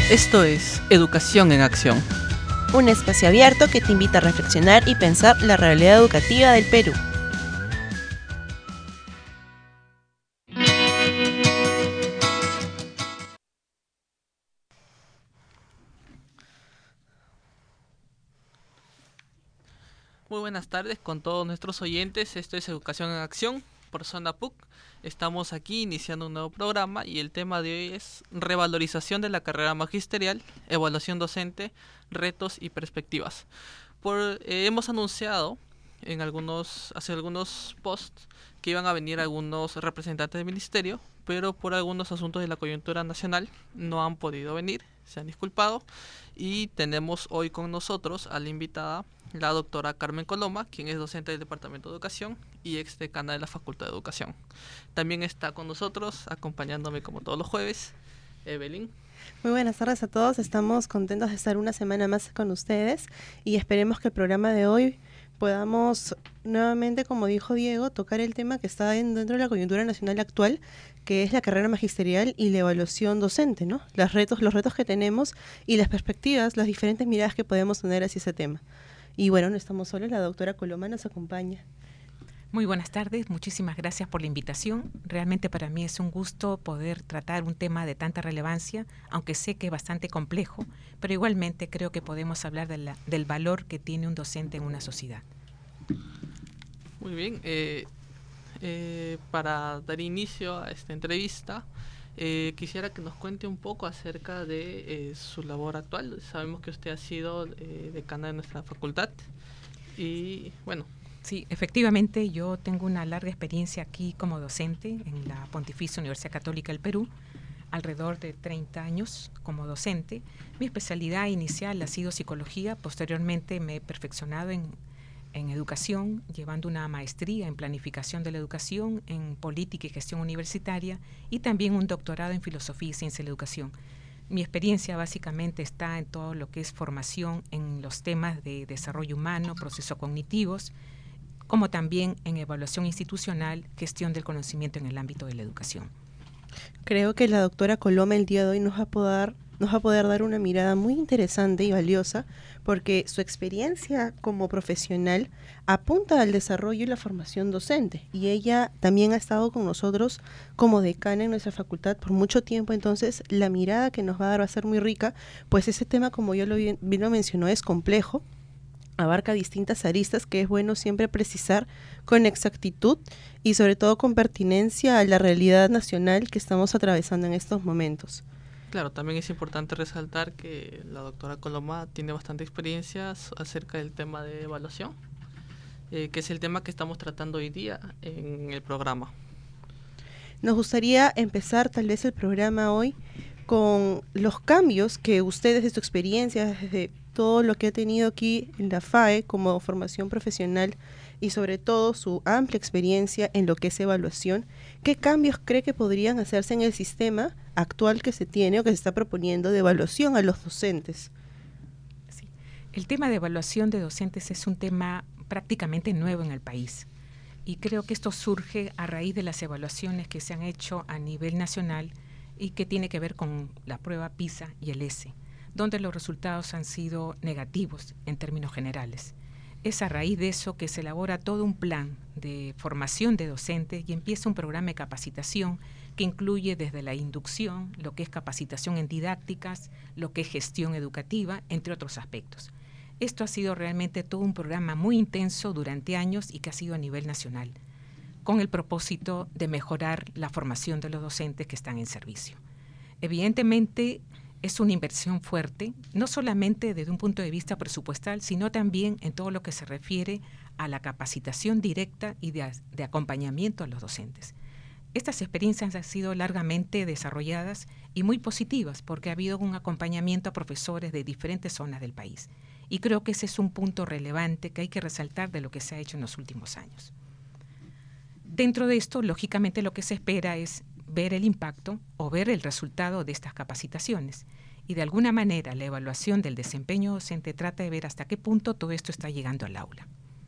Esto es Educación en Acción. Un espacio abierto que te invita a reflexionar y pensar la realidad educativa del Perú. Muy buenas tardes con todos nuestros oyentes. Esto es Educación en Acción por Zona PUC. Estamos aquí iniciando un nuevo programa y el tema de hoy es revalorización de la carrera magisterial, evaluación docente, retos y perspectivas. Hemos anunciado hace algunos posts que iban a venir algunos representantes del ministerio, pero por algunos asuntos de la coyuntura nacional no han podido venir, se han disculpado, y tenemos hoy con nosotros a la invitada, la doctora Carmen Coloma, quien es docente del Departamento de Educación y ex decana de la Facultad de Educación. También está con nosotros, acompañándome como todos los jueves, Evelyn. Muy buenas tardes a todos, estamos contentos de estar una semana más con ustedes y esperemos que el programa de hoy podamos nuevamente, como dijo Diego, tocar el tema que está dentro de la coyuntura nacional actual, que es la carrera magisterial y la evaluación docente, ¿no? Los retos que tenemos y las perspectivas, las diferentes miradas que podemos tener hacia ese tema. Y bueno, no estamos solos, la doctora Coloma nos acompaña. Muy buenas tardes, muchísimas gracias por la invitación. Realmente para mí es un gusto poder tratar un tema de tanta relevancia, aunque sé que es bastante complejo, pero igualmente creo que podemos hablar del valor que tiene un docente en una sociedad. Muy bien, para dar inicio a esta entrevista, quisiera que nos cuente un poco acerca de su labor actual. Sabemos que usted ha sido decana de nuestra facultad y bueno. Sí, efectivamente yo tengo una larga experiencia aquí como docente en la Pontificia Universidad Católica del Perú, alrededor de 30 años como docente. Mi especialidad inicial ha sido psicología, posteriormente me he perfeccionado en educación, llevando una maestría en planificación de la educación, en política y gestión universitaria y también un doctorado en filosofía y ciencia de la educación. Mi experiencia básicamente está en todo lo que es formación en los temas de desarrollo humano, procesos cognitivos, como también en evaluación institucional, gestión del conocimiento en el ámbito de la educación. Creo que la doctora Coloma el día de hoy nos va a poder dar una mirada muy interesante y valiosa, porque su experiencia como profesional apunta al desarrollo y la formación docente, y ella también ha estado con nosotros como decana en nuestra facultad por mucho tiempo. Entonces la mirada que nos va a dar va a ser muy rica, pues ese tema, como yo bien lo mencionó, es complejo, abarca distintas aristas que es bueno siempre precisar con exactitud y sobre todo con pertinencia a la realidad nacional que estamos atravesando en estos momentos. Claro, también es importante resaltar que la doctora Coloma tiene bastante experiencia acerca del tema de evaluación, que es el tema que estamos tratando hoy día en el programa. Nos gustaría empezar tal vez el programa hoy con los cambios que usted desde su experiencia, desde todo lo que ha tenido aquí en la FAE como formación profesional y sobre todo su amplia experiencia en lo que es evaluación, ¿qué cambios cree que podrían hacerse en el sistema actual que se tiene o que se está proponiendo de evaluación a los docentes? Sí. El tema de evaluación de docentes es un tema prácticamente nuevo en el país y creo que esto surge a raíz de las evaluaciones que se han hecho a nivel nacional y que tiene que ver con la prueba PISA y el ESE, donde los resultados han sido negativos en términos generales. Es a raíz de eso que se elabora todo un plan de formación de docentes y empieza un programa de capacitación que incluye desde la inducción, lo que es capacitación en didácticas, lo que es gestión educativa, entre otros aspectos. Esto ha sido realmente todo un programa muy intenso durante años y que ha sido a nivel nacional, con el propósito de mejorar la formación de los docentes que están en servicio. Evidentemente, es una inversión fuerte, no solamente desde un punto de vista presupuestal, sino también en todo lo que se refiere a la capacitación directa y de acompañamiento a los docentes. Estas experiencias han sido largamente desarrolladas y muy positivas porque ha habido un acompañamiento a profesores de diferentes zonas del país. Y creo que ese es un punto relevante que hay que resaltar de lo que se ha hecho en los últimos años. Dentro de esto, lógicamente, lo que se espera es ver el impacto o ver el resultado de estas capacitaciones. Y de alguna manera la evaluación del desempeño docente trata de ver hasta qué punto todo esto está llegando al aula.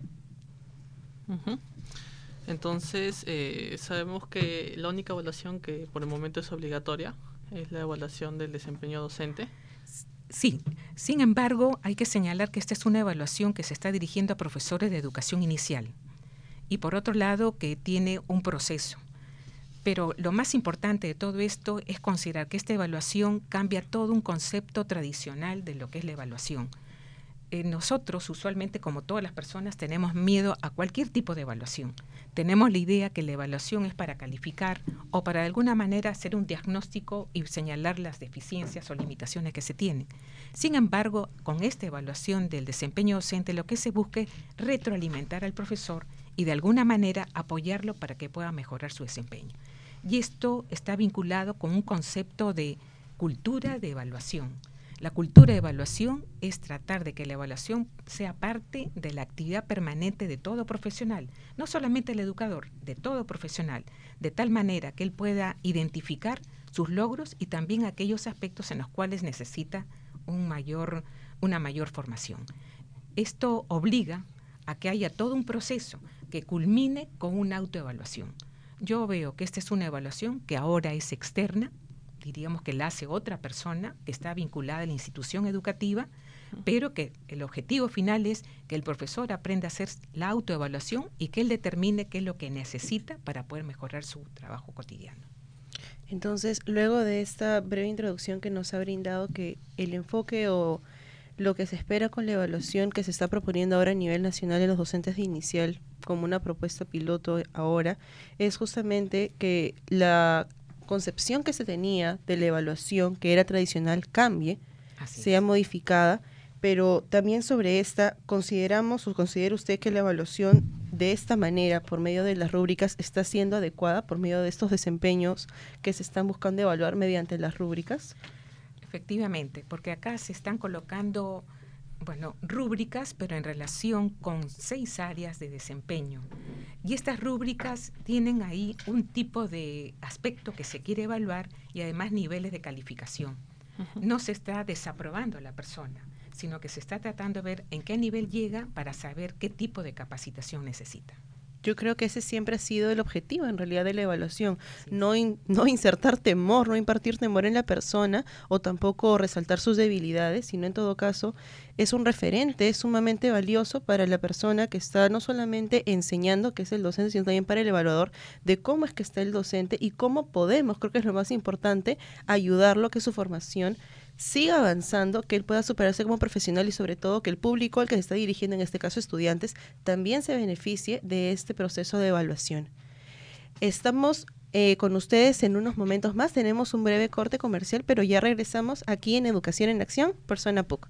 Uh-huh. Entonces, sabemos que la única evaluación que por el momento es obligatoria es la evaluación del desempeño docente. Sí, sin embargo, hay que señalar que esta es una evaluación que se está dirigiendo a profesores de educación inicial y por otro lado que tiene un proceso. Pero lo más importante de todo esto es considerar que esta evaluación cambia todo un concepto tradicional de lo que es la evaluación. Nosotros, usualmente, como todas las personas, tenemos miedo a cualquier tipo de evaluación. Tenemos la idea que la evaluación es para calificar o para de alguna manera hacer un diagnóstico y señalar las deficiencias o limitaciones que se tienen. Sin embargo, con esta evaluación del desempeño docente, lo que se busca es retroalimentar al profesor y de alguna manera apoyarlo para que pueda mejorar su desempeño. Y esto está vinculado con un concepto de cultura de evaluación. La cultura de evaluación es tratar de que la evaluación sea parte de la actividad permanente de todo profesional, no solamente el educador, de todo profesional, de tal manera que él pueda identificar sus logros y también aquellos aspectos en los cuales necesita una mayor formación. Esto obliga a que haya todo un proceso que culmine con una autoevaluación. Yo veo que esta es una evaluación que ahora es externa, diríamos que la hace otra persona que está vinculada a la institución educativa, pero que el objetivo final es que el profesor aprenda a hacer la autoevaluación y que él determine qué es lo que necesita para poder mejorar su trabajo cotidiano. Entonces, luego de esta breve introducción que nos ha brindado, que el enfoque o lo que se espera con la evaluación que se está proponiendo ahora a nivel nacional de los docentes de inicial, como una propuesta piloto ahora, es justamente que la concepción que se tenía de la evaluación, que era tradicional, cambie, sea modificada, pero también sobre esta, ¿consideramos o considera usted que la evaluación de esta manera, por medio de las rúbricas, está siendo adecuada por medio de estos desempeños que se están buscando evaluar mediante las rúbricas? Efectivamente, porque acá se están colocando, rúbricas, pero en relación con 6 áreas de desempeño. Y estas rúbricas tienen ahí un tipo de aspecto que se quiere evaluar y además niveles de calificación. No se está desaprobando a la persona, sino que se está tratando de ver en qué nivel llega para saber qué tipo de capacitación necesita. Yo creo que ese siempre ha sido el objetivo en realidad de la evaluación, sí. No insertar temor, no impartir temor en la persona o tampoco resaltar sus debilidades, sino en todo caso es un referente, es sumamente valioso para la persona que está no solamente enseñando, que es el docente, sino también para el evaluador de cómo es que está el docente y cómo podemos, creo que es lo más importante, ayudarlo a que su formación siga avanzando, que él pueda superarse como profesional y sobre todo que el público al que se está dirigiendo, en este caso estudiantes, también se beneficie de este proceso de evaluación. Estamos con ustedes en unos momentos más, tenemos un breve corte comercial, pero ya regresamos aquí en Educación en Acción por Zona PUC.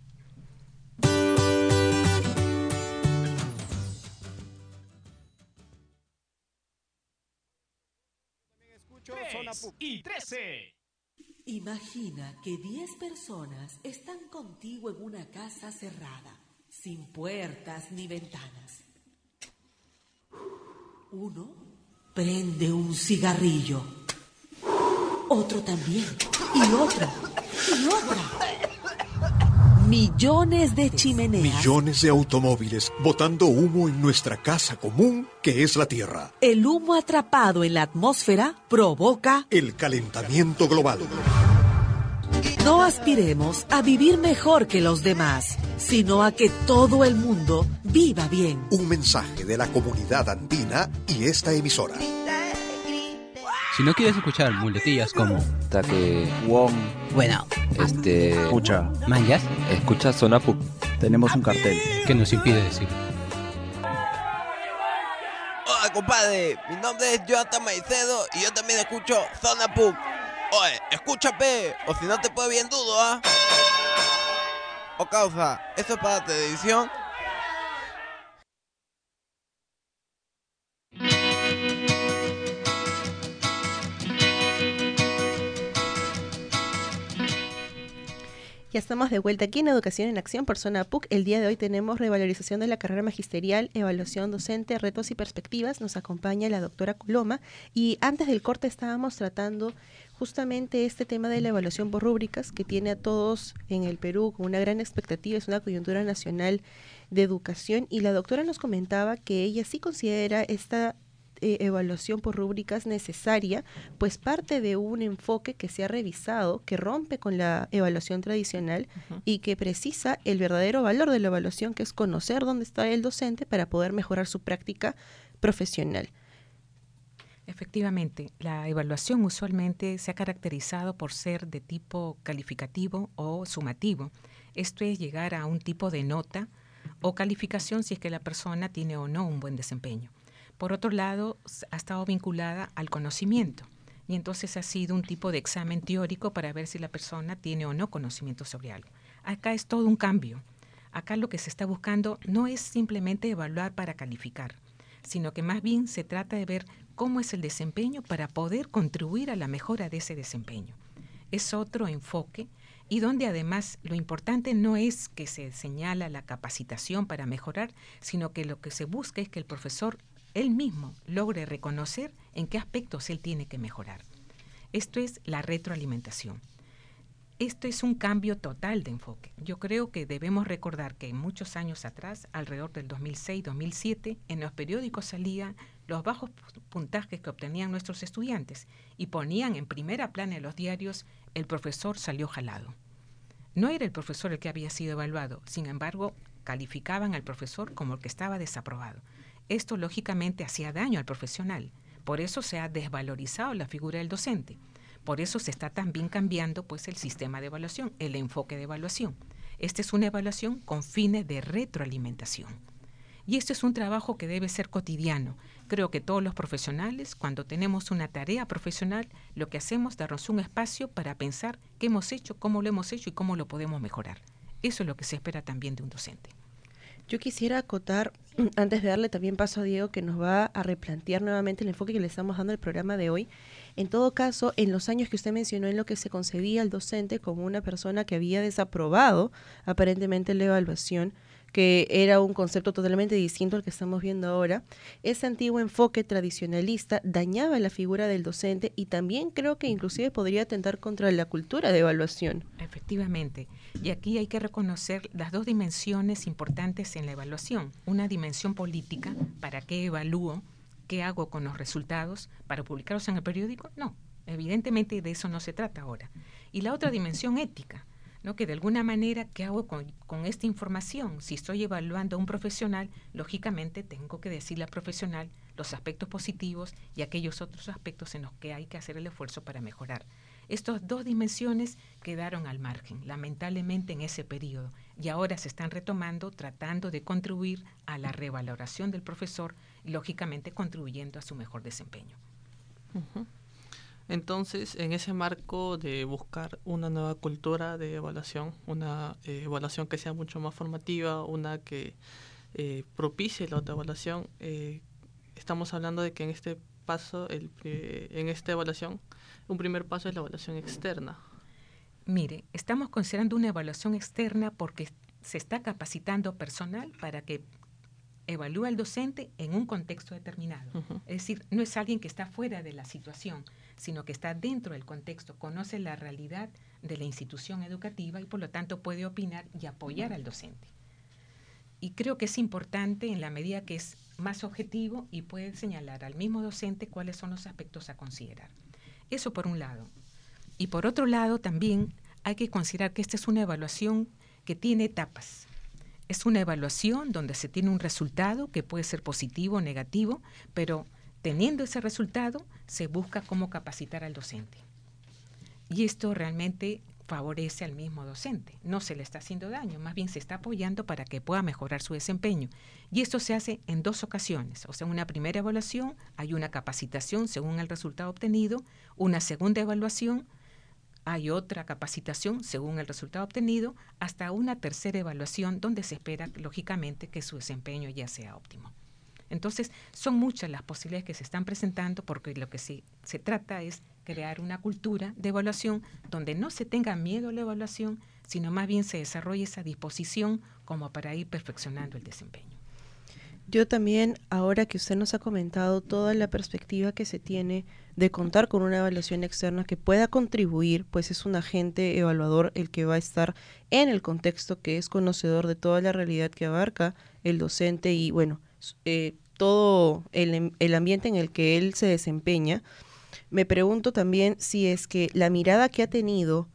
3 y 13. Imagina que 10 personas están contigo en una casa cerrada, sin puertas ni ventanas. Uno prende un cigarrillo, otro también, y otra. Millones de chimeneas. Millones de automóviles botando humo en nuestra casa común, que es la Tierra. El humo atrapado en la atmósfera provoca el calentamiento global. No aspiremos a vivir mejor que los demás, sino a que todo el mundo viva bien. Un mensaje de la comunidad andina y esta emisora. Si no quieres escuchar muletillas como Taque, Wong, bueno, escucha, manjas, escucha Zona PUC. Tenemos un cartel que nos impide decir. Hola compadre, mi nombre es Jonathan Maicedo y yo también escucho Zona PUC. Oye, escúchame, o si no te puede bien dudo, ¿ah? O causa, eso es para la televisión. Ya estamos de vuelta aquí en Educación en Acción por Zona PUC. El día de hoy tenemos revalorización de la carrera magisterial, evaluación docente, retos y perspectivas. Nos acompaña la doctora Coloma y antes del corte estábamos tratando justamente este tema de la evaluación por rúbricas que tiene a todos en el Perú con una gran expectativa. Es una coyuntura nacional de educación y la doctora nos comentaba que ella sí considera esta evaluación por rúbricas necesaria, pues parte de un enfoque que se ha revisado, que rompe con la evaluación tradicional y que precisa el verdadero valor de la evaluación, que es conocer dónde está el docente para poder mejorar su práctica profesional. Efectivamente, la evaluación usualmente se ha caracterizado por ser de tipo calificativo o sumativo. Esto es llegar a un tipo de nota o calificación si es que la persona tiene o no un buen desempeño. Por otro lado, ha estado vinculada al conocimiento y entonces ha sido un tipo de examen teórico para ver si la persona tiene o no conocimiento sobre algo. Acá es todo un cambio. Acá lo que se está buscando no es simplemente evaluar para calificar, sino que más bien se trata de ver cómo es el desempeño para poder contribuir a la mejora de ese desempeño. Es otro enfoque y donde además lo importante no es que se señala la capacitación para mejorar, sino que lo que se busca es que el profesor él mismo logre reconocer en qué aspectos él tiene que mejorar. Esto es la retroalimentación. Esto es un cambio total de enfoque. Yo creo que debemos recordar que muchos años atrás, alrededor del 2006-2007, en los periódicos salían los bajos puntajes que obtenían nuestros estudiantes y ponían en primera plana en los diarios: el profesor salió jalado. No era el profesor el que había sido evaluado, sin embargo, calificaban al profesor como el que estaba desaprobado. Esto lógicamente hacía daño al profesional. Por eso se ha desvalorizado la figura del docente. Por eso se está también cambiando pues el sistema de evaluación, el enfoque de evaluación. Esta es una evaluación con fines de retroalimentación. Y esto es un trabajo que debe ser cotidiano. Creo que todos los profesionales, cuando tenemos una tarea profesional, lo que hacemos es darnos un espacio para pensar qué hemos hecho, cómo lo hemos hecho y cómo lo podemos mejorar. Eso es lo que se espera también de un docente. Yo quisiera acotar, antes de darle también paso a Diego, que nos va a replantear nuevamente el enfoque que le estamos dando al programa de hoy. En todo caso, en los años que usted mencionó, en lo que se concebía al docente como una persona que había desaprobado aparentemente la evaluación, que era un concepto totalmente distinto al que estamos viendo ahora, ese antiguo enfoque tradicionalista dañaba la figura del docente y también creo que inclusive podría atentar contra la cultura de evaluación. Efectivamente, y aquí hay que reconocer las dos dimensiones importantes en la evaluación. Una dimensión política: ¿para qué evalúo? ¿Qué hago con los resultados? ¿Para publicarlos en el periódico? No, evidentemente de eso no se trata ahora. Y la otra dimensión ética, ¿no? Que de alguna manera, ¿qué hago con esta información? Si estoy evaluando a un profesional, lógicamente tengo que decirle al profesional los aspectos positivos y aquellos otros aspectos en los que hay que hacer el esfuerzo para mejorar. Estas dos dimensiones quedaron al margen, lamentablemente, en ese periodo, y ahora se están retomando, tratando de contribuir a la revaloración del profesor, y lógicamente contribuyendo a su mejor desempeño. Uh-huh. Entonces, en ese marco de buscar una nueva cultura de evaluación, una evaluación que sea mucho más formativa, una que propicie la autoevaluación, estamos hablando de que en este paso, en esta evaluación, un primer paso es la evaluación externa. Mire, estamos considerando una evaluación externa porque se está capacitando personal para que evalúe al docente en un contexto determinado. Uh-huh. Es decir, no es alguien que está fuera de la situación, sino que está dentro del contexto, conoce la realidad de la institución educativa y por lo tanto puede opinar y apoyar al docente. Y creo que es importante en la medida que es más objetivo y puede señalar al mismo docente cuáles son los aspectos a considerar. Eso por un lado. Y por otro lado también hay que considerar que esta es una evaluación que tiene etapas. Es una evaluación donde se tiene un resultado que puede ser positivo o negativo, pero teniendo ese resultado se busca cómo capacitar al docente. Y esto realmente favorece al mismo docente. No se le está haciendo daño, más bien se está apoyando para que pueda mejorar su desempeño. Y esto se hace en dos ocasiones. O sea, en una primera evaluación hay una capacitación según el resultado obtenido, una segunda evaluación hay otra capacitación según el resultado obtenido, hasta una tercera evaluación donde se espera, lógicamente, que su desempeño ya sea óptimo. Entonces, son muchas las posibilidades que se están presentando porque lo que se trata es crear una cultura de evaluación donde no se tenga miedo a la evaluación, sino más bien se desarrolle esa disposición como para ir perfeccionando el desempeño. Yo también, ahora que usted nos ha comentado toda la perspectiva que se tiene de contar con una evaluación externa que pueda contribuir, pues es un agente evaluador el que va a estar en el contexto, que es conocedor de toda la realidad que abarca el docente y bueno, todo el ambiente en el que él se desempeña, me pregunto también si es que la mirada que ha tenido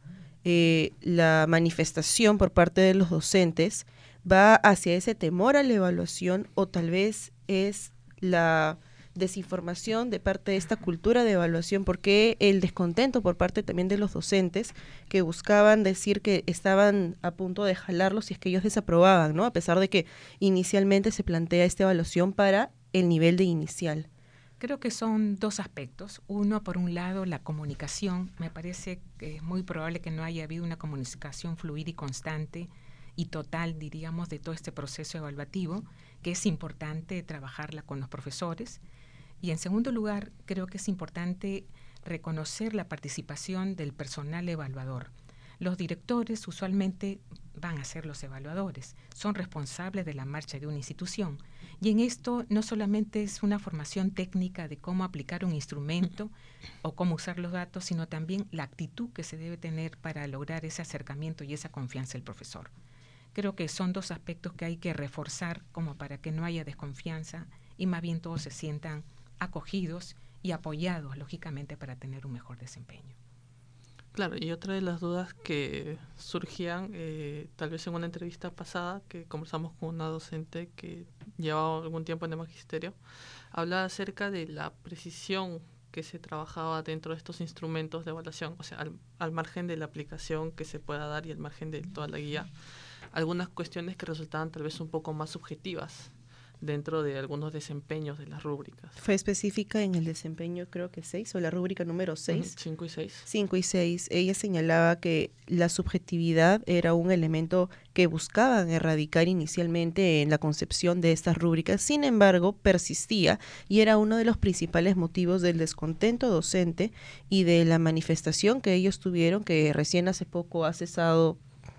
la manifestación por parte de los docentes va hacia ese temor a la evaluación, o tal vez es la desinformación de parte de esta cultura de evaluación, porque el descontento por parte también de los docentes que buscaban decir que estaban a punto de jalarlos si es que ellos desaprobaban, ¿no? A pesar de que inicialmente se plantea esta evaluación para el nivel de inicial. Creo que son dos aspectos. Uno, por un lado, la comunicación. Me parece que es muy probable que no haya habido una comunicación fluida y constante y total, diríamos, de todo este proceso evaluativo, que es importante trabajarla con los profesores. Y en segundo lugar, creo que es importante reconocer la participación del personal evaluador. Los directores usualmente van a ser los evaluadores, son responsables de la marcha de una institución. Y en esto no solamente es una formación técnica de cómo aplicar un instrumento o cómo usar los datos, sino también la actitud que se debe tener para lograr ese acercamiento y esa confianza del profesor. Creo que son dos aspectos que hay que reforzar como para que no haya desconfianza y más bien todos se sientan acogidos y apoyados, lógicamente, para tener un mejor desempeño. Claro, y otra de las dudas que surgían, tal vez en una entrevista pasada que conversamos con una docente que llevaba algún tiempo en el magisterio, hablaba acerca de la precisión que se trabajaba dentro de estos instrumentos de evaluación, o sea, al margen de la aplicación que se pueda dar y al margen de toda la guía, algunas cuestiones que resultaban tal vez un poco más subjetivas dentro de algunos desempeños de las rúbricas. Fue específica en el desempeño, creo que 6, o la rúbrica número 6. 5 y 6. 5 y 6. Ella señalaba que la subjetividad era un elemento que buscaban erradicar inicialmente en la concepción de estas rúbricas. Sin embargo, persistía y era uno de los principales motivos del descontento docente y de la manifestación que ellos tuvieron, que recién hace poco ha cesado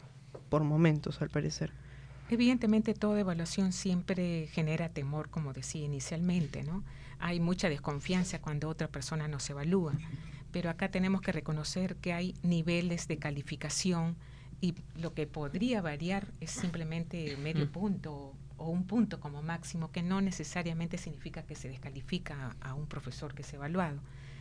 por momentos, al parecer. Evidentemente, toda evaluación siempre genera temor, como decía inicialmente, ¿no? Hay mucha desconfianza cuando otra persona nos evalúa, pero acá tenemos que reconocer que hay niveles de calificación y lo que podría variar es simplemente medio punto o un punto como máximo, que no necesariamente significa que se descalifica a un profesor que es evaluado.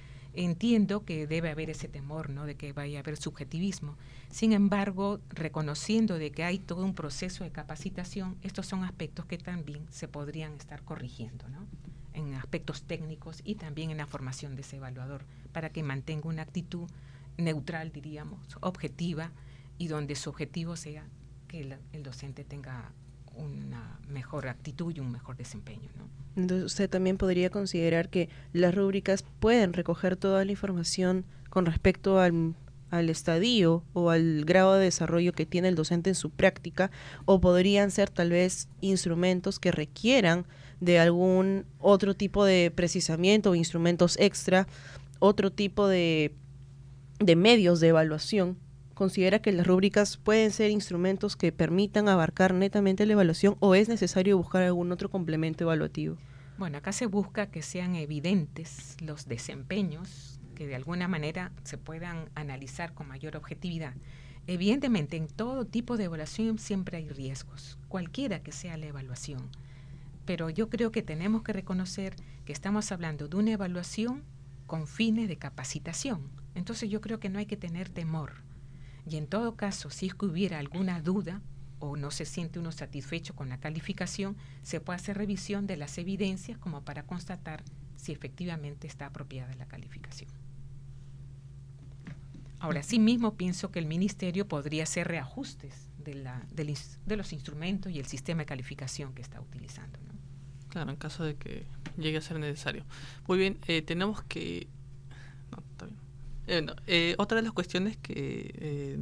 Entiendo que debe haber ese temor, ¿no?, de que vaya a haber subjetivismo. Sin embargo, reconociendo de que hay todo un proceso de capacitación, estos son aspectos que también se podrían estar corrigiendo, ¿no?, en aspectos técnicos y también en la formación de ese evaluador, para que mantenga una actitud neutral, diríamos, objetiva, y donde su objetivo sea que el docente tenga una mejor actitud y un mejor desempeño, ¿no? Entonces, usted también podría considerar que las rúbricas pueden recoger toda la información con respecto al estadio o al grado de desarrollo que tiene el docente en su práctica, o podrían ser tal vez instrumentos que requieran de algún otro tipo de precisamiento o instrumentos extra, otro tipo de medios de evaluación. ¿Considera que las rúbricas pueden ser instrumentos que permitan abarcar netamente la evaluación, o es necesario buscar algún otro complemento evaluativo? Bueno, acá se busca que sean evidentes los desempeños, que de alguna manera se puedan analizar con mayor objetividad. Evidentemente, en todo tipo de evaluación siempre hay riesgos, cualquiera que sea la evaluación. Pero yo creo que tenemos que reconocer que estamos hablando de una evaluación con fines de capacitación. Entonces yo creo que no hay que tener temor. Y en todo caso, si es que hubiera alguna duda o no se siente uno satisfecho con la calificación, se puede hacer revisión de las evidencias como para constatar si efectivamente está apropiada la calificación. Ahora, asimismo, pienso que el Ministerio podría hacer reajustes de los instrumentos y el sistema de calificación que está utilizando, ¿no? Claro, en caso de que llegue a ser necesario. Muy bien, tenemos que... No, está bien. Otra de las cuestiones que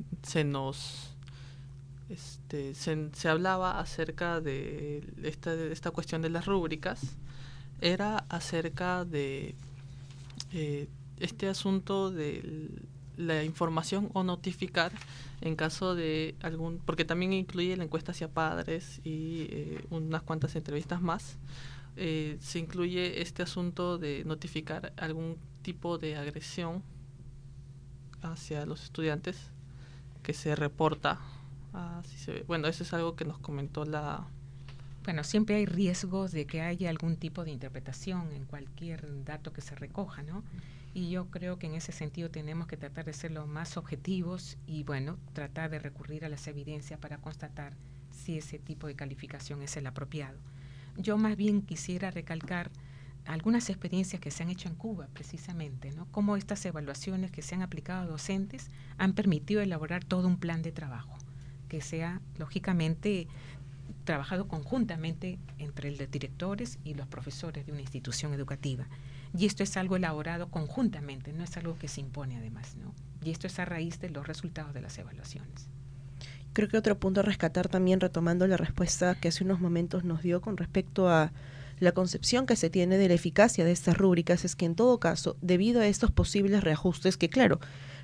se hablaba acerca de esta cuestión de las rúbricas era acerca de este asunto de la información o notificar en caso de algún, porque también incluye la encuesta hacia padres y unas cuantas entrevistas más. Se incluye este asunto de notificar algún tipo de agresión hacia los estudiantes que se reporta. Así se ve. Bueno, eso es algo que nos comentó la Bueno, siempre hay riesgos de que haya algún tipo de interpretación en cualquier dato que se recoja, ¿no? Y yo creo que en ese sentido tenemos que tratar de ser lo más objetivos y, bueno, tratar de recurrir a las evidencias para constatar si ese tipo de calificación es el apropiado. Yo más bien quisiera recalcar algunas experiencias que se han hecho en Cuba, precisamente, ¿no? Cómo estas evaluaciones que se han aplicado a docentes han permitido elaborar todo un plan de trabajo que sea, lógicamente, trabajado conjuntamente entre los directores y los profesores de una institución educativa. Y esto es algo elaborado conjuntamente, no es algo que se impone además, ¿no? Y esto es a raíz de los resultados de las evaluaciones. Creo que otro punto a rescatar también, retomando la respuesta que hace unos momentos nos dio con respecto a la concepción que se tiene de la eficacia de estas rúbricas, es que en todo caso, debido a estos posibles reajustes que, claro,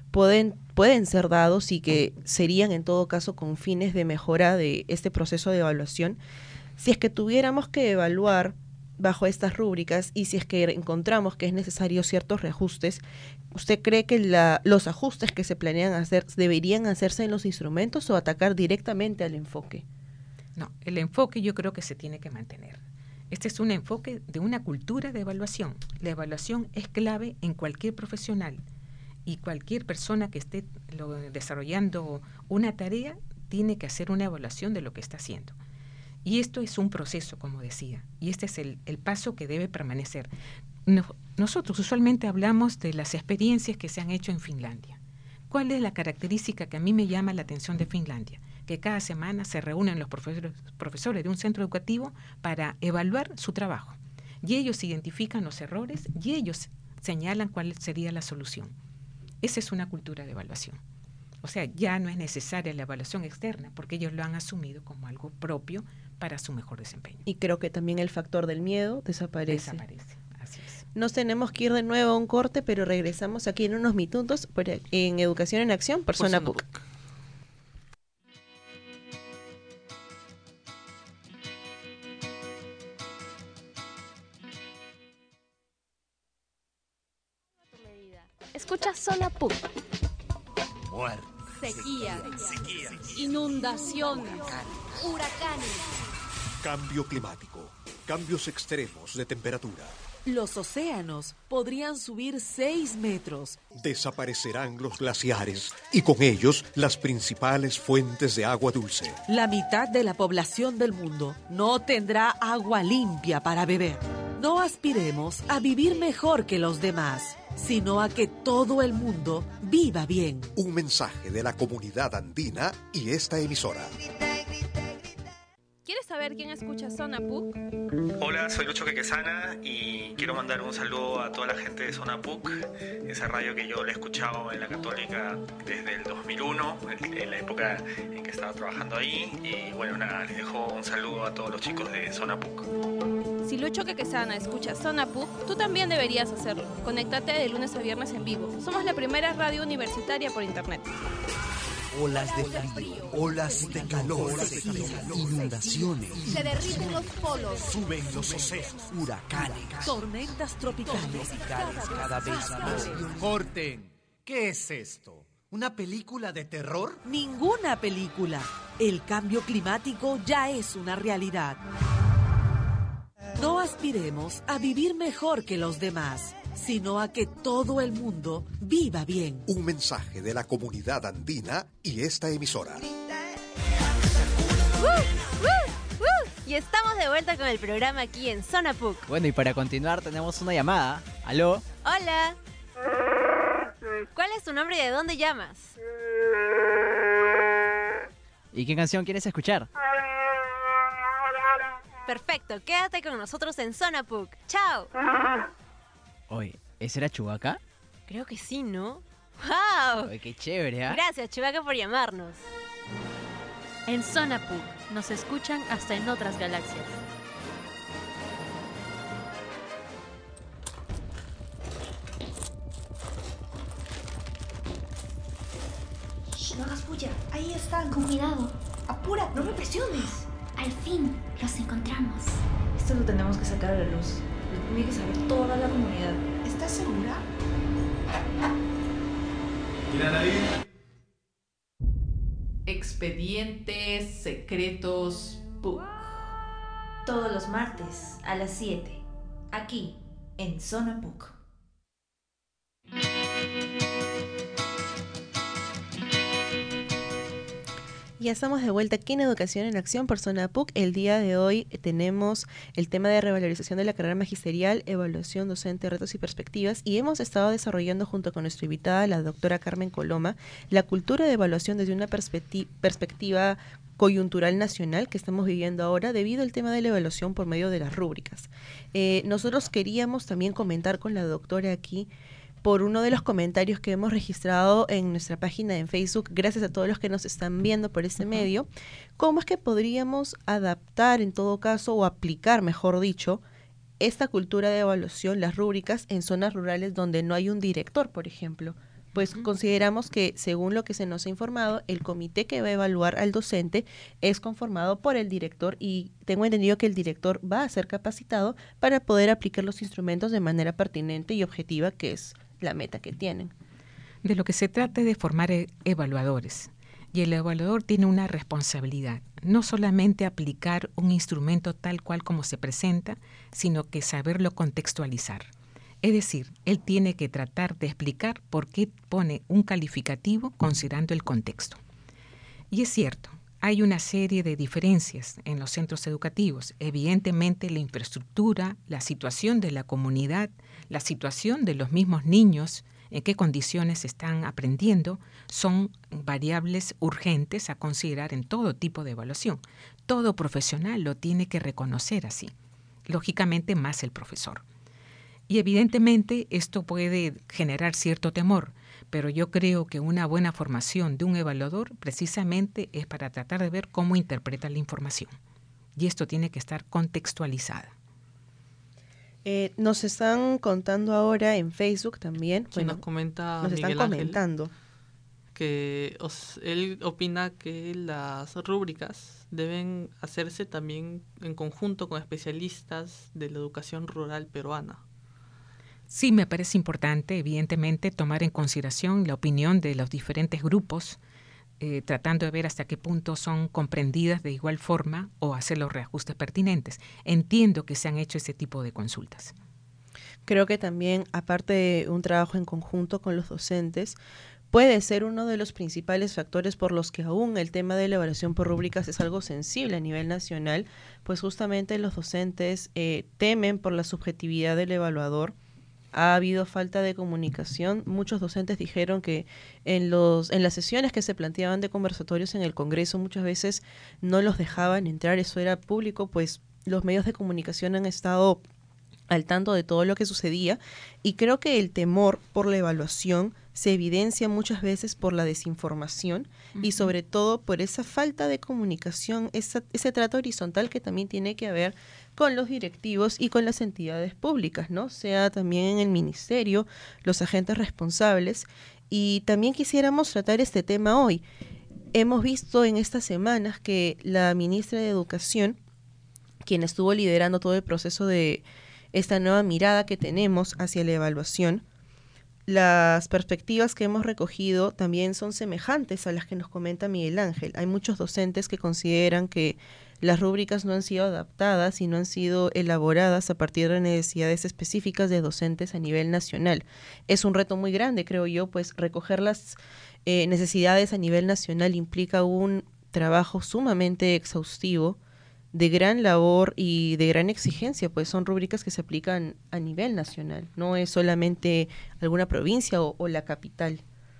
pueden ser dados y que serían en todo caso con fines de mejora de este proceso de evaluación, si es que tuviéramos que evaluar bajo estas rúbricas y si es que encontramos que es necesario ciertos reajustes, ¿usted cree que los ajustes que se planean hacer deberían hacerse en los instrumentos o atacar directamente al enfoque? No, el enfoque yo creo que se tiene que mantener. Este es un enfoque de una cultura de evaluación. La evaluación es clave en cualquier profesional y cualquier persona que esté desarrollando una tarea tiene que hacer una evaluación de lo que está haciendo. Y esto es un proceso, como decía, y este es el paso que debe permanecer. Nosotros usualmente hablamos de las experiencias que se han hecho en Finlandia. ¿Cuál es la característica que a mí me llama la atención de Finlandia? Que cada semana se reúnen los profesores de un centro educativo para evaluar su trabajo. Y ellos identifican los errores y ellos señalan cuál sería la solución. Esa es una cultura de evaluación. O sea, ya no es necesaria la evaluación externa porque ellos lo han asumido como algo propio para su mejor desempeño. Y creo que también el factor del miedo desaparece. Desaparece, así es. Nos tenemos que ir de nuevo a un corte, pero regresamos aquí en unos minutos en Educación en Acción por Zona PUC. Escucha Zona PUC. Muerte. Sequía. Inundaciones. Huracanes. Cambio climático. Cambios extremos de temperatura. Los océanos podrían subir 6 metros. Desaparecerán los glaciares y con ellos las principales fuentes de agua dulce. La mitad de la población del mundo no tendrá agua limpia para beber. No aspiremos a vivir mejor que los demás, sino a que todo el mundo viva bien. Un mensaje de la comunidad andina y esta emisora. ¿Quieres saber quién escucha Zona PUC? Hola, soy Lucho Quequesana y quiero mandar un saludo a toda la gente de Zona PUC, esa radio que yo la he escuchado en la Católica desde el 2001, en la época en que estaba trabajando ahí. Y bueno, nada, les dejo un saludo a todos los chicos de Zona PUC. Si Lucho Quequesana escucha Zona PUC, tú también deberías hacerlo. Conéctate de lunes a viernes en vivo. Somos la primera radio universitaria por internet. Olas de frío, olas de calor, inundaciones. Se derriten los polos. Suben los océanos, huracanes. Tormentas tropicales Cada vez más. Corten. ¿Qué es esto? ¿Una película de terror? Ninguna película. El cambio climático ya es una realidad. No aspiremos a vivir mejor que los demás, sino a que todo el mundo viva bien. Un mensaje de la comunidad andina y esta emisora. Y estamos de vuelta con el programa aquí en Zona PUC. Bueno, y para continuar tenemos una llamada. ¿Aló? Hola. ¿Cuál es tu nombre y de dónde llamas? ¿Y qué canción quieres escuchar? Perfecto, quédate con nosotros en Zona PUC. ¡Chao! Oye, ¿ese era Chewbacca? Creo que sí, ¿no? ¡Wow! Oye, qué chévere, ¿eh? Gracias, Chewbacca, por llamarnos. En Zona PUC nos escuchan hasta en otras galaxias. Shh, no hagas bulla. Ahí están, con cuidado. Apura, no me presiones. Al fin los encontramos. Esto lo tenemos que sacar a la luz. Lo tiene que saber toda la comunidad. ¿Estás segura? ¿Miran ahí? Expedientes secretos PUC. Todos los martes a las 7, aquí en Zona PUC. Ya estamos de vuelta aquí en Educación en Acción por Zona PUC. El día de hoy tenemos el tema de revalorización de la carrera magisterial, evaluación docente, retos y perspectivas, y hemos estado desarrollando junto con nuestra invitada, la doctora Carmen Coloma, la cultura de evaluación desde una perspectiva coyuntural nacional que estamos viviendo ahora debido al tema de la evaluación por medio de las rúbricas. Nosotros queríamos también comentar con la doctora aquí por uno de los comentarios que hemos registrado en nuestra página en Facebook, gracias a todos los que nos están viendo por este medio, cómo es que podríamos adaptar en todo caso o aplicar, mejor dicho, esta cultura de evaluación, las rúbricas, en zonas rurales donde no hay un director, por ejemplo. Pues consideramos que, según lo que se nos ha informado, el comité que va a evaluar al docente es conformado por el director y tengo entendido que el director va a ser capacitado para poder aplicar los instrumentos de manera pertinente y objetiva, que es la meta que tienen. De lo que se trata es de formar evaluadores, y el evaluador tiene una responsabilidad, no solamente aplicar un instrumento tal cual como se presenta, sino que saberlo contextualizar. Es decir, él tiene que tratar de explicar por qué pone un calificativo considerando el contexto. Y es cierto, hay una serie de diferencias en los centros educativos. Evidentemente, la infraestructura, la situación de la comunidad, la situación de los mismos niños, en qué condiciones están aprendiendo, son variables urgentes a considerar en todo tipo de evaluación. Todo profesional lo tiene que reconocer así, lógicamente más el profesor. Y evidentemente esto puede generar cierto temor, pero yo creo que una buena formación de un evaluador precisamente es para tratar de ver cómo interpreta la información. Y esto tiene que estar contextualizada. Nos están contando ahora en Facebook también. Bueno, nos están comentando que él opina que las rúbricas deben hacerse también en conjunto con especialistas de la educación rural peruana. Sí, me parece importante, evidentemente, tomar en consideración la opinión de los diferentes grupos, tratando de ver hasta qué punto son comprendidas de igual forma o hacer los reajustes pertinentes. Entiendo que se han hecho ese tipo de consultas. Creo que también, aparte de un trabajo en conjunto con los docentes, puede ser uno de los principales factores por los que aún el tema de la evaluación por rúbricas es algo sensible a nivel nacional, pues justamente los docentes temen por la subjetividad del evaluador. Ha habido falta de comunicación. Muchos docentes dijeron que en las sesiones que se planteaban de conversatorios en el Congreso muchas veces no los dejaban entrar, eso era público, pues los medios de comunicación han estado al tanto de todo lo que sucedía y creo que el temor por la evaluación se evidencia muchas veces por la desinformación y sobre todo por esa falta de comunicación, ese trato horizontal que también tiene que haber con los directivos y con las entidades públicas, ¿no? Sea también en el ministerio, los agentes responsables. Y también quisiéramos tratar este tema hoy. Hemos visto en estas semanas que la ministra de Educación, quien estuvo liderando todo el proceso de esta nueva mirada que tenemos hacia la evaluación, las perspectivas que hemos recogido también son semejantes a las que nos comenta Miguel Ángel. Hay muchos docentes que consideran que las rúbricas no han sido adaptadas y no han sido elaboradas a partir de necesidades específicas de docentes a nivel nacional. Es un reto muy grande, creo yo, pues recoger las necesidades a nivel nacional implica un trabajo sumamente exhaustivo, de gran labor y de gran exigencia, pues son rúbricas que se aplican a nivel nacional, no es solamente alguna provincia o la capital.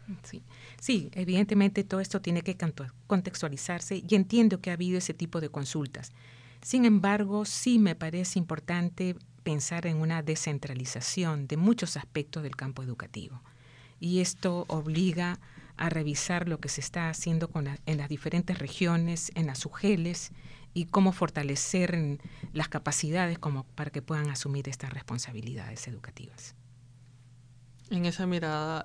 Sí, evidentemente todo esto tiene que contextualizarse y entiendo que ha habido ese tipo de consultas. Sin embargo, sí me parece importante pensar en una descentralización de muchos aspectos del campo educativo. Y esto obliga a revisar lo que se está haciendo en las diferentes regiones, en las UGELes, y cómo fortalecer las capacidades como para que puedan asumir estas responsabilidades educativas. En esa mirada,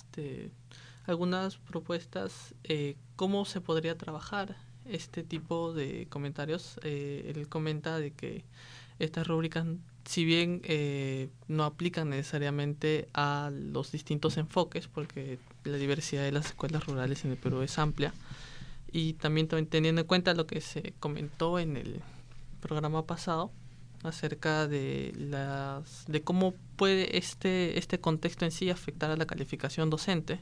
algunas propuestas, ¿cómo se podría trabajar este tipo de comentarios? Él comenta de que estas rúbricas, si bien no aplican necesariamente a los distintos enfoques, porque la diversidad de las escuelas rurales en el Perú es amplia, y también teniendo en cuenta lo que se comentó en el programa pasado acerca de cómo puede este contexto en sí afectar a la calificación docente.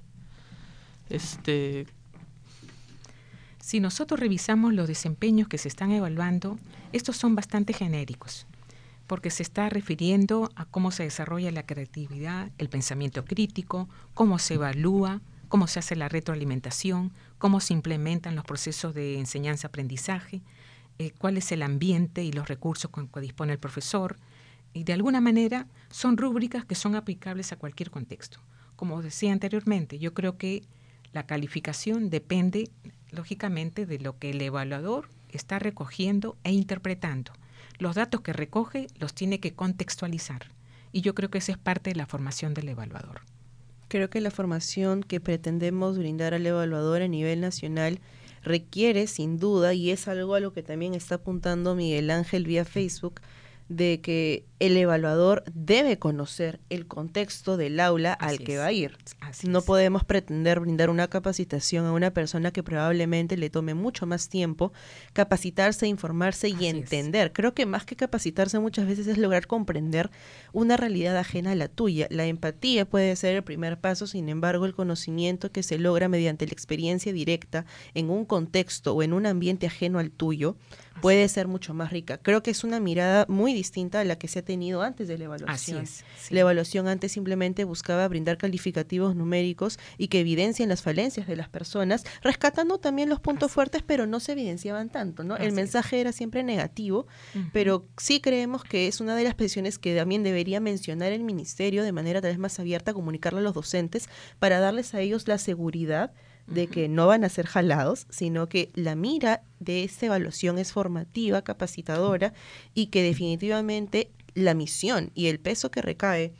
Si nosotros revisamos los desempeños que se están evaluando, estos son bastante genéricos, porque se está refiriendo a cómo se desarrolla la creatividad, el pensamiento crítico, cómo se evalúa, cómo se hace la retroalimentación, cómo se implementan los procesos de enseñanza-aprendizaje, cuál es el ambiente y los recursos con que dispone el profesor. Y de alguna manera son rúbricas que son aplicables a cualquier contexto. Como decía anteriormente, yo creo que la calificación depende, lógicamente, de lo que el evaluador está recogiendo e interpretando. Los datos que recoge los tiene que contextualizar. Y yo creo que esa es parte de la formación del evaluador. Creo que la formación que pretendemos brindar al evaluador a nivel nacional requiere, sin duda, y es algo a lo que también está apuntando Miguel Ángel vía Facebook, de que el evaluador debe conocer el contexto del aula al que va a ir. No podemos pretender brindar una capacitación a una persona que probablemente le tome mucho más tiempo capacitarse, informarse y entender. Creo que más que capacitarse muchas veces es lograr comprender una realidad ajena a la tuya. La empatía puede ser el primer paso, sin embargo, el conocimiento que se logra mediante la experiencia directa en un contexto o en un ambiente ajeno al tuyo puede ser mucho más rica. Creo que es una mirada muy distinta a la que se ha tenido antes de la evaluación. Así es, sí. La evaluación antes simplemente buscaba brindar calificativos numéricos y que evidencien las falencias de las personas, rescatando también los puntos fuertes, pero no se evidenciaban tanto, ¿no? El mensaje era siempre negativo, pero sí creemos que es una de las peticiones que también debería mencionar el ministerio de manera tal vez más abierta, comunicarlo a los docentes para darles a ellos la seguridad de que no van a ser jalados, sino que la mira de esta evaluación es formativa, capacitadora, y que definitivamente la misión y el peso que recae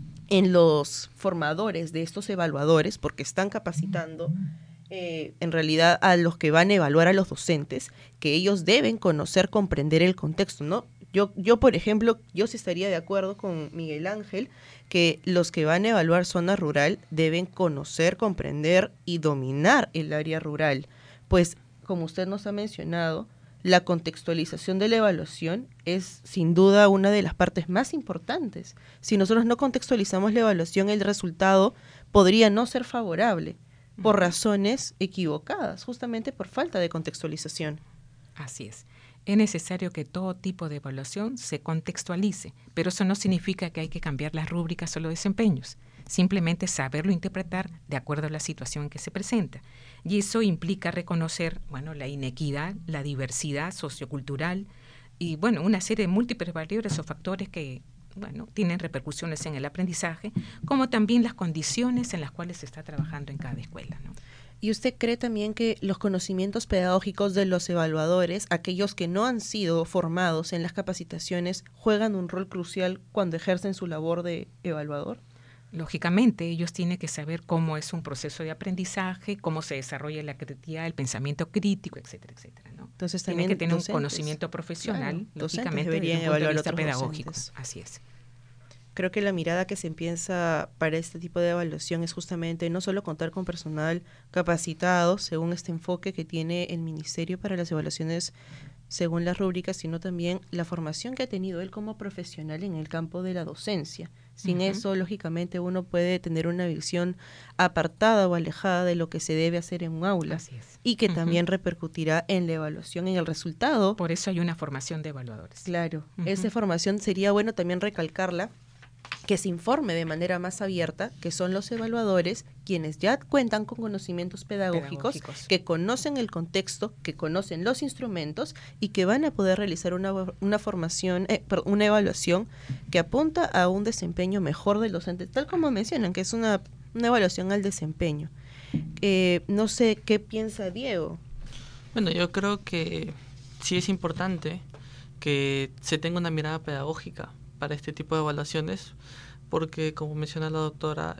en los formadores de estos evaluadores, porque están capacitando en realidad a los que van a evaluar a los docentes, que ellos deben conocer, comprender el contexto, ¿no? Yo, por ejemplo, yo sí estaría de acuerdo con Miguel Ángel que los que van a evaluar zona rural deben conocer, comprender y dominar el área rural. Pues, como usted nos ha mencionado, la contextualización de la evaluación es sin duda una de las partes más importantes. Si nosotros no contextualizamos la evaluación, el resultado podría no ser favorable por razones equivocadas, justamente por falta de contextualización. Así es. Es necesario que todo tipo de evaluación se contextualice, pero eso no significa que hay que cambiar las rúbricas o los desempeños. Simplemente saberlo interpretar de acuerdo a la situación que se presenta. Y eso implica reconocer, la inequidad, la diversidad sociocultural y, una serie de múltiples variables o factores que, tienen repercusiones en el aprendizaje, como también las condiciones en las cuales se está trabajando en cada escuela, ¿no? ¿Y usted cree también que los conocimientos pedagógicos de los evaluadores, aquellos que no han sido formados en las capacitaciones, juegan un rol crucial cuando ejercen su labor de evaluador? Lógicamente, ellos tienen que saber cómo es un proceso de aprendizaje, cómo se desarrolla la creatividad, el pensamiento crítico, etcétera, etcétera, ¿no? Entonces tienen también que tener docentes, un conocimiento profesional, lógicamente, deberían desde un punto de evaluar vista otros pedagógico. docentes. Así es. Creo que la mirada que se empieza para este tipo de evaluación es justamente no solo contar con personal capacitado según este enfoque que tiene el Ministerio para las evaluaciones según las rúbricas, sino también la formación que ha tenido él como profesional en el campo de la docencia. Sin eso, lógicamente, uno puede tener una visión apartada o alejada de lo que se debe hacer en un aula. Así es. Y que también repercutirá en la evaluación, en el resultado. Por eso hay una formación de evaluadores. Claro, esa formación sería bueno también recalcarla, que se informe de manera más abierta, que son los evaluadores quienes ya cuentan con conocimientos pedagógicos, que conocen el contexto, que conocen los instrumentos y que van a poder realizar una formación, una evaluación que apunta a un desempeño mejor del docente, tal como mencionan, que es una evaluación al desempeño. No sé, ¿qué piensa Diego? Bueno, yo creo que sí es importante que se tenga una mirada pedagógica para este tipo de evaluaciones, porque como menciona la doctora,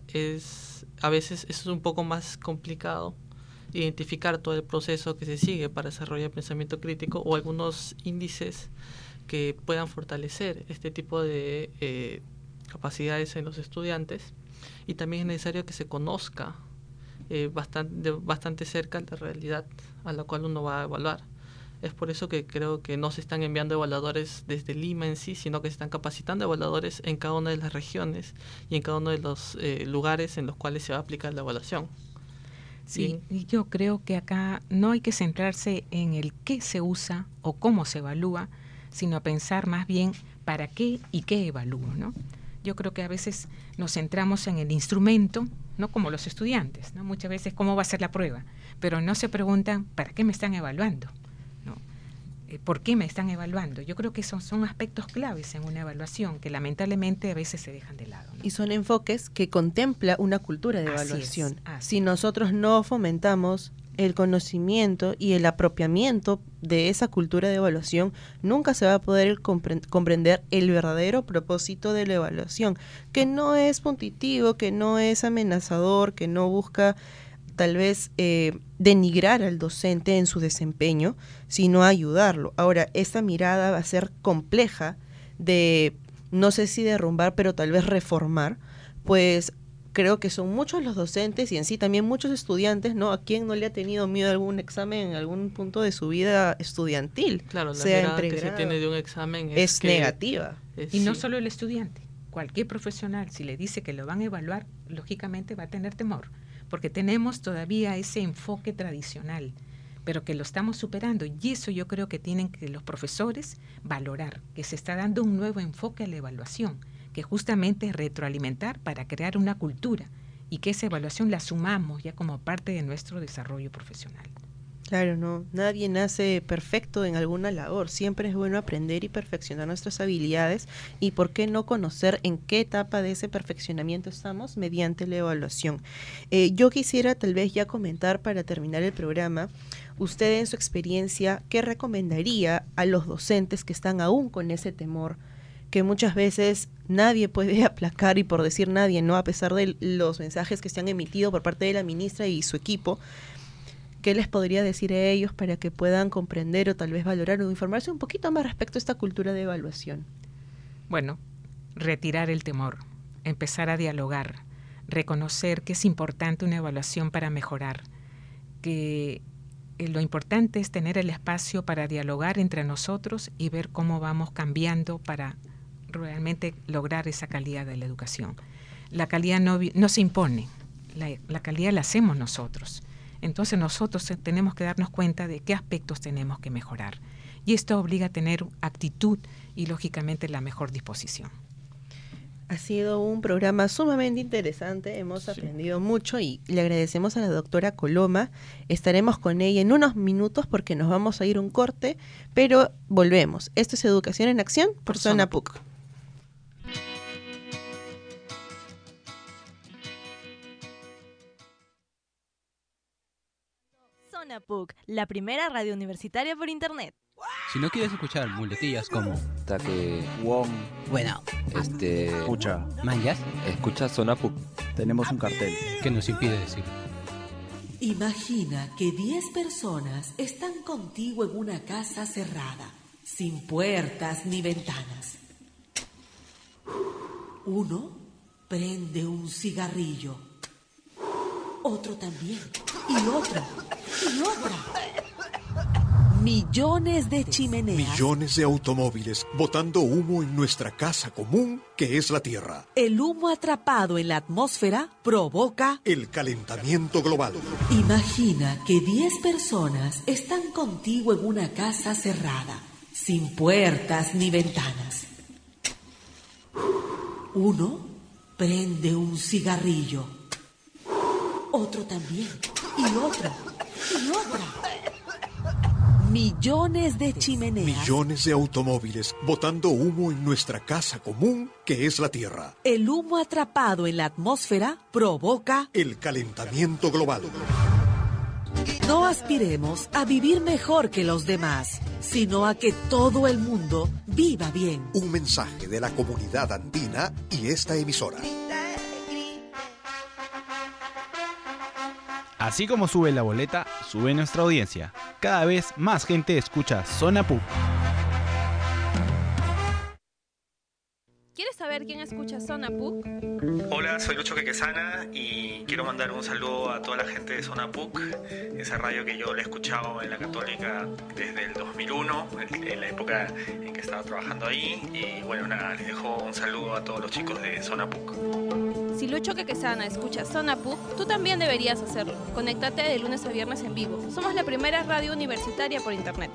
a veces es un poco más complicado identificar todo el proceso que se sigue para desarrollar el pensamiento crítico o algunos índices que puedan fortalecer este tipo de capacidades en los estudiantes, y también es necesario que se conozca bastante cerca la realidad a la cual uno va a evaluar. Es por eso que creo que no se están enviando evaluadores desde Lima en sí, sino que se están capacitando evaluadores en cada una de las regiones y en cada uno de los lugares en los cuales se va a aplicar la evaluación. Sí, y yo creo que acá no hay que centrarse en el qué se usa o cómo se evalúa, sino pensar más bien para qué y qué evalúo, ¿no? Yo creo que a veces nos centramos en el instrumento, no como los estudiantes, ¿no? Muchas veces cómo va a ser la prueba, pero no se preguntan para qué me están evaluando, ¿no? ¿Por qué me están evaluando? Yo creo que esos son aspectos claves en una evaluación que lamentablemente a veces se dejan de lado, ¿no? Y son enfoques que contempla una cultura de evaluación. Si nosotros no fomentamos el conocimiento y el apropiamiento de esa cultura de evaluación, nunca se va a poder comprender el verdadero propósito de la evaluación, que no es puntitivo, que no es amenazador, que no busca tal vez denigrar al docente en su desempeño, sino ayudarlo. Ahora, esta mirada va a ser compleja de, no sé si derrumbar, pero tal vez reformar, pues creo que son muchos los docentes y en sí también muchos estudiantes, ¿no? ¿A quién no le ha tenido miedo a algún examen en algún punto de su vida estudiantil? Claro, la mirada que se tiene de un examen es negativa. Y no solo el estudiante, cualquier profesional, si le dice que lo van a evaluar, lógicamente va a tener temor, porque tenemos todavía ese enfoque tradicional, pero que lo estamos superando, y eso yo creo que tienen que los profesores valorar, que se está dando un nuevo enfoque a la evaluación, que justamente es retroalimentar para crear una cultura y que esa evaluación la sumamos ya como parte de nuestro desarrollo profesional. Claro, no, nadie nace perfecto en alguna labor, siempre es bueno aprender y perfeccionar nuestras habilidades y por qué no conocer en qué etapa de ese perfeccionamiento estamos mediante la evaluación. Yo quisiera tal vez ya comentar para terminar el programa, usted en su experiencia, ¿qué recomendaría a los docentes que están aún con ese temor que muchas veces nadie puede aplacar, y por decir nadie, ¿no? A pesar de los mensajes que se han emitido por parte de la ministra y su equipo? ¿Qué les podría decir a ellos para que puedan comprender o tal vez valorar o informarse un poquito más respecto a esta cultura de evaluación? Bueno, retirar el temor, empezar a dialogar, reconocer que es importante una evaluación para mejorar, que lo importante es tener el espacio para dialogar entre nosotros y ver cómo vamos cambiando para realmente lograr esa calidad de la educación. La calidad no se impone, la calidad la hacemos nosotros. Entonces nosotros tenemos que darnos cuenta de qué aspectos tenemos que mejorar. Y esto obliga a tener actitud y, lógicamente, la mejor disposición. Ha sido un programa sumamente interesante, hemos aprendido mucho y le agradecemos a la doctora Coloma. Estaremos con ella en unos minutos porque nos vamos a ir a un corte, pero volvemos. Esto es Educación en Acción por Zona PUC. Zona PUC, la primera radio universitaria por internet. Si no quieres escuchar muletillas como Taque, Wong, bueno, escucha, manjas, escucha Zona PUC. Tenemos un cartel que nos impide decir. Imagina que 10 personas están contigo en una casa cerrada, sin puertas ni ventanas. Uno prende un cigarrillo, otro también, y otra, y otra. Millones de chimeneas. Millones de automóviles botando humo en nuestra casa común que es la Tierra. El humo atrapado en la atmósfera provoca el calentamiento global. Imagina que 10 personas están contigo en una casa cerrada, sin puertas ni ventanas. Uno prende un cigarrillo, otro también, y otra, y otra. Millones de chimeneas. Millones de automóviles botando humo en nuestra casa común que es la Tierra. El humo atrapado en la atmósfera provoca el calentamiento global. No aspiremos a vivir mejor que los demás, sino a que todo el mundo viva bien. Un mensaje de la comunidad andina y esta emisora. Así como sube la boleta, sube nuestra audiencia. Cada vez más gente escucha Zona PUC. ¿Quieres saber saber quién escucha Zona PUC? Hola, soy Lucho Quequesana y quiero mandar un saludo a toda la gente de Zona PUC, esa radio que yo la he escuchado en la Católica desde el 2001, en la época en que estaba trabajando ahí. Y bueno, nada, les dejo un saludo a todos los chicos de Zona PUC. Si Lucho Quequesana escucha Zona PUC, tú también deberías hacerlo. Conéctate de lunes a viernes en vivo. Somos la primera radio universitaria por internet.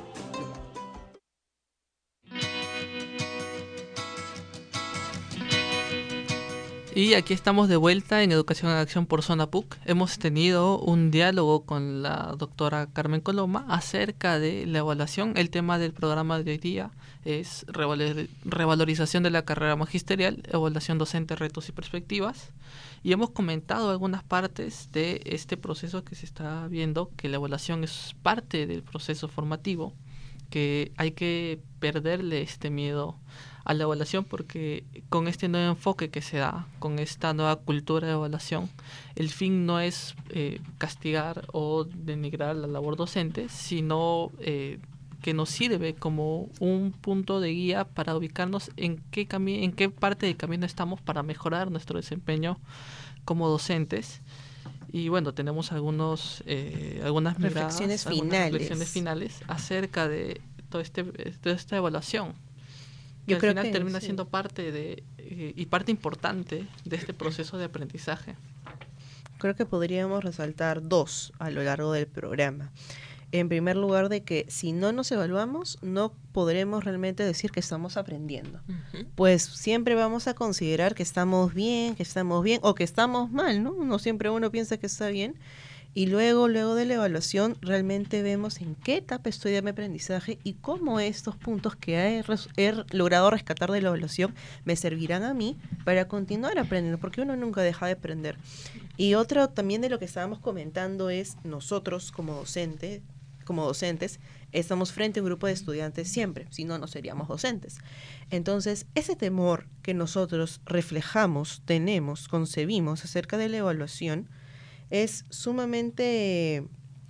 Y aquí estamos de vuelta en Educación en Acción por Zona PUC. Hemos tenido un diálogo con la doctora Carmen Coloma acerca de la evaluación. El tema del programa de hoy día es revalorización de la carrera magisterial, evaluación docente, retos y perspectivas. Y hemos comentado algunas partes de este proceso que se está viendo, que la evaluación es parte del proceso formativo, que hay que perderle este miedo a la evaluación, porque con este nuevo enfoque que se da, con esta nueva cultura de evaluación, el fin no es castigar o denigrar la labor docente, sino que nos sirve como un punto de guía para ubicarnos en qué parte del camino estamos para mejorar nuestro desempeño como docentes. Y bueno, tenemos algunas reflexiones finales acerca de toda esta evaluación. Yo creo al final que termina sí. siendo parte y parte importante de este proceso de aprendizaje. Creo que podríamos resaltar dos a lo largo del programa. En primer lugar, de que si no nos evaluamos, no podremos realmente decir que estamos aprendiendo. Pues siempre vamos a considerar que estamos bien o que estamos mal, ¿no? No siempre uno piensa que está bien. Y luego de la evaluación, realmente vemos en qué etapa estoy de mi aprendizaje y cómo estos puntos que he logrado rescatar de la evaluación me servirán a mí para continuar aprendiendo, porque uno nunca deja de aprender. Y otro también de lo que estábamos comentando es nosotros como docentes, estamos frente a un grupo de estudiantes siempre, si no, no seríamos docentes. Entonces, ese temor que nosotros reflejamos, concebimos acerca de la evaluación, es sumamente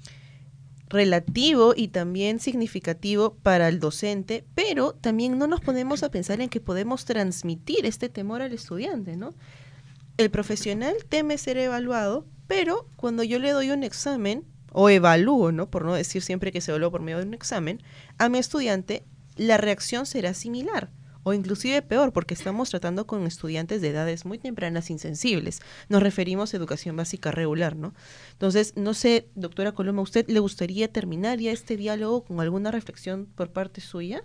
relativo y también significativo para el docente, pero también no nos ponemos a pensar en que podemos transmitir este temor al estudiante, ¿no? El profesional teme ser evaluado, pero cuando yo le doy un examen, o evalúo, ¿no? Por no decir siempre que se evalúa por medio de un examen, a mi estudiante, la reacción será similar. O inclusive peor, porque estamos tratando con estudiantes de edades muy tempranas insensibles. Nos referimos a educación básica regular, ¿no? Entonces, no sé, doctora Coloma, ¿a usted le gustaría terminar ya este diálogo con alguna reflexión por parte suya?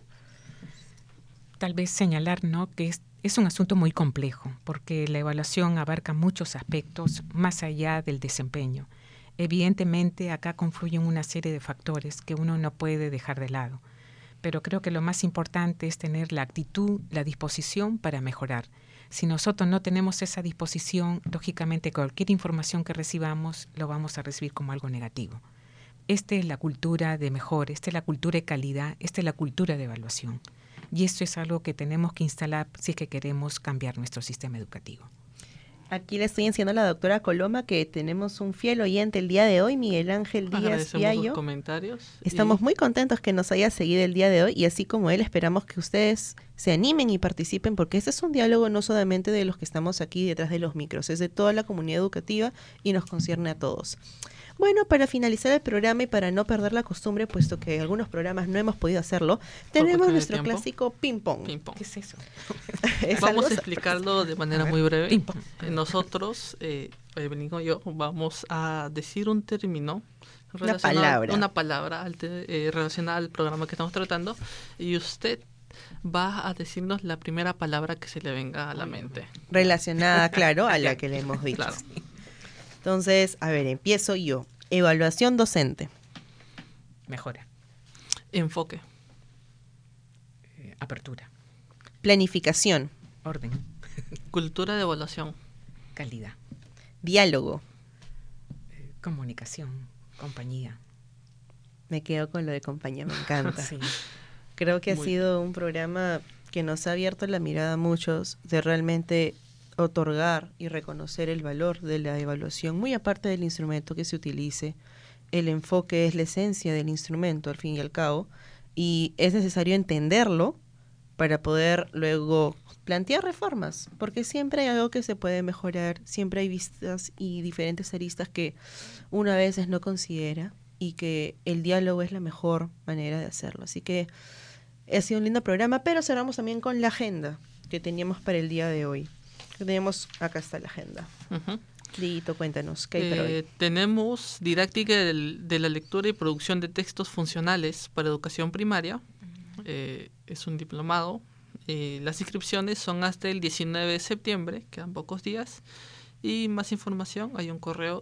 Tal vez señalar, ¿no?, que es un asunto muy complejo, porque la evaluación abarca muchos aspectos más allá del desempeño. Evidentemente, acá confluyen una serie de factores que uno no puede dejar de lado. Pero creo que lo más importante es tener la actitud, la disposición para mejorar. Si nosotros no tenemos esa disposición, lógicamente cualquier información que recibamos lo vamos a recibir como algo negativo. Esta es la cultura de mejora, esta es la cultura de calidad, esta es la cultura de evaluación. Y esto es algo que tenemos que instalar si es que queremos cambiar nuestro sistema educativo. Aquí le estoy diciendo a la doctora Coloma que tenemos un fiel oyente el día de hoy, Miguel Ángel Díaz Piallo. Comentarios. Estamos muy contentos que nos haya seguido el día de hoy y así como él esperamos que ustedes se animen y participen, porque este es un diálogo no solamente de los que estamos aquí detrás de los micros, es de toda la comunidad educativa y nos concierne a todos. Bueno, para finalizar el programa y para no perder la costumbre, puesto que en algunos programas no hemos podido hacerlo, tenemos nuestro clásico ping-pong. ¿Qué es eso? Vamos a explicarlo de manera muy breve. Nosotros, Evelyn y yo, vamos a decir un término, una palabra relacionada al programa que estamos tratando, y usted va a decirnos la primera palabra que se le venga a la mente. Relacionada, claro, a la que le hemos dicho. Claro. Entonces, a ver, empiezo yo. Evaluación docente. Mejora. Enfoque. Apertura. Planificación. Orden. Cultura de evaluación. Calidad. Diálogo. Comunicación. Compañía. Me quedo con lo de compañía, me encanta. Sí. Creo que ha sido un programa que nos ha abierto la mirada a muchos de realmente otorgar y reconocer el valor de la evaluación, muy aparte del instrumento que se utilice. El enfoque es la esencia del instrumento, al fin y al cabo, y es necesario entenderlo para poder luego plantear reformas, porque siempre hay algo que se puede mejorar, siempre hay vistas y diferentes aristas que uno a veces no considera y que el diálogo es la mejor manera de hacerlo. Así que ha sido un lindo programa, pero cerramos también con la agenda que teníamos para el día de hoy. Acá está la agenda. Dito, cuéntanos, ¿qué hay para hoy? Tenemos didáctica de la lectura y producción de textos funcionales para educación primaria. Es un diplomado. Las inscripciones son hasta el 19 de septiembre, quedan pocos días. Y más información, hay un correo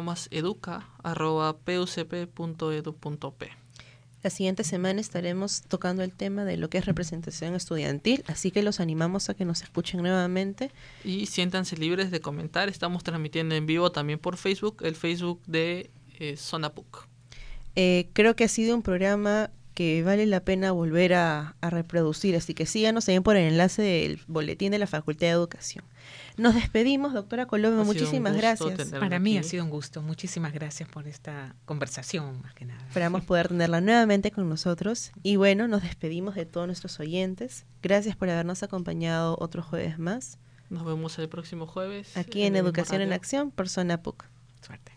diplomaseduca@pucp.edu.p. La siguiente semana estaremos tocando el tema de lo que es representación estudiantil, así que los animamos a que nos escuchen nuevamente. Y siéntanse libres de comentar, estamos transmitiendo en vivo también por Facebook, el Facebook de Zona PUC. Creo que ha sido un programa que vale la pena volver a reproducir, así que síganos también por el enlace del boletín de la Facultad de Educación. Nos despedimos, doctora Coloma, muchísimas gracias. Para mí ha sido un gusto, muchísimas gracias por esta conversación, más que nada. Esperamos poder tenerla nuevamente con nosotros. Y bueno, nos despedimos de todos nuestros oyentes. Gracias por habernos acompañado otro jueves más. Nos vemos el próximo jueves. Aquí en Educación en Acción por Zona PUC. Suerte.